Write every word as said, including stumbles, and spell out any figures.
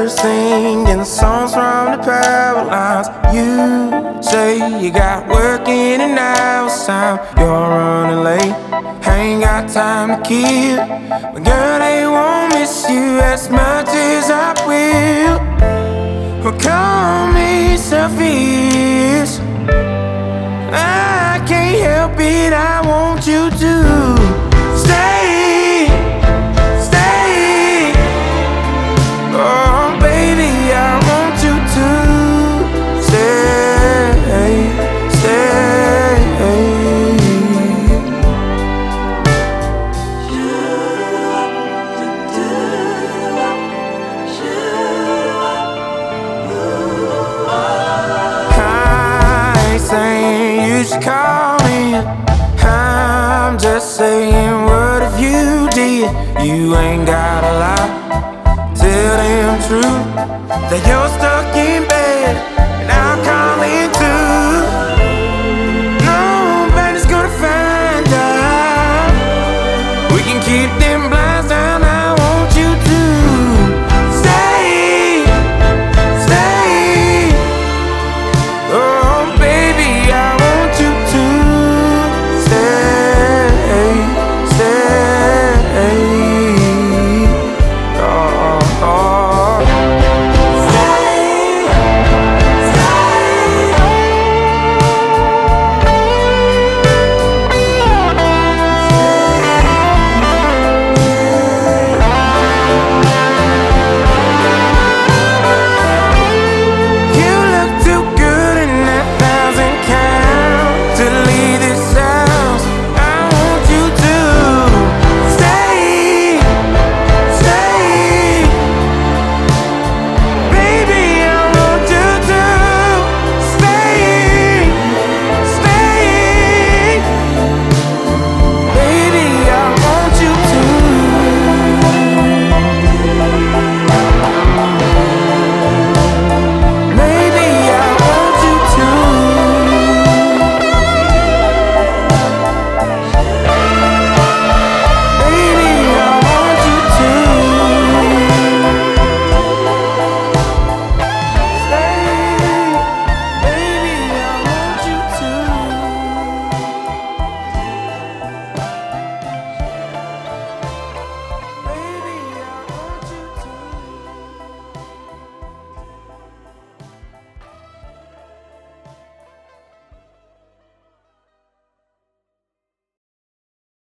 birds singing the songs from the power lines. You say you got work in and now it's time, you're running late. Ain't got time to kill, but girl, they won't miss you as much as I will. Well, call me selfish, I can't help it, I want you to stay, stay. Oh baby, I want you to stay, stay. I ain't saying you should call me, I'm just saying, what if you did? You ain't gotta lie, tell them true that you're stuck in bed and I'm calling too. Nobody's gonna find out, we can keep them blind.